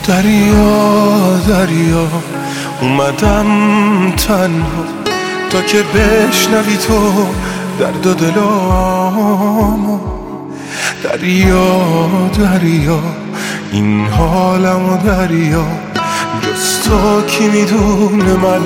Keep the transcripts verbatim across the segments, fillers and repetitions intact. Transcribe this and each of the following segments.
دریا دریا اومدم تنها تا که بشنوی تو درد و دلامو. دریا دریا این حالمو دریا، جز تو کی میدونه من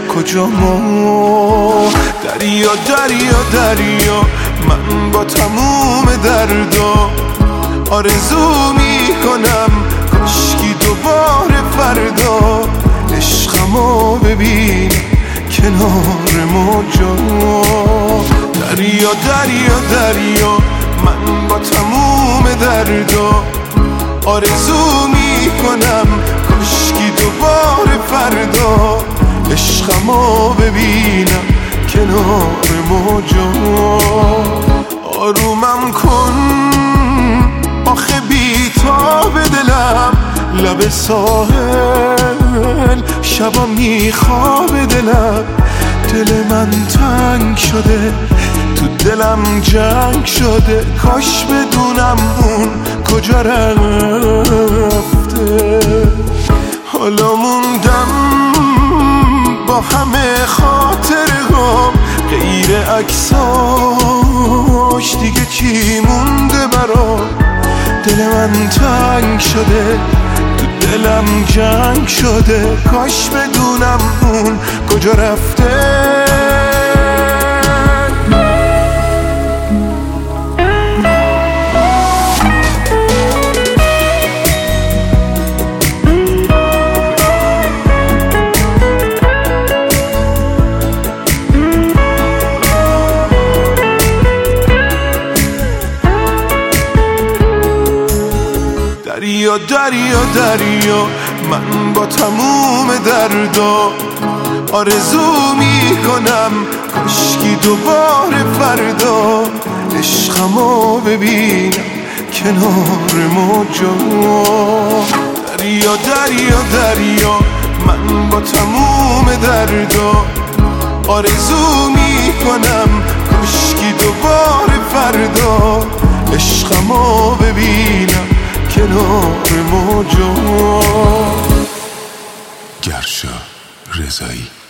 کجامو. دریا دریا دریا من با تموم دردا آرزو میکنم کاشکی دوباره فردا عشقمو ببین کنار موجا. دریا دریا دریا من با تموم دردا آرزو میکنم کاشکی دوباره فردا عشقمو ببینم کنار موجا. آرومم کن آخه بی‌تاب دلم لب ساحل شبا میخواب دلم. دل من تنگ شده تو دلم جنگ شده، کاش بدونم اون کجا رفته. حالا موندم با همه خاطرهام غیر عکساش دیگه چی مونده برام. دل من تنگ شده تو دلم جنگ شده، کاش بدونم اون کجا رفته. دریا دریا دریا من با تموم دردا آرزو میکنم کاشکی دوباره فردا عشقمو ببینم کنار موجا. دریا دریا دریا من با تموم دردا آرزو میکنم کاشکی دوباره فردا عشقمو ببینم کنار موجا. گرشا رضایی.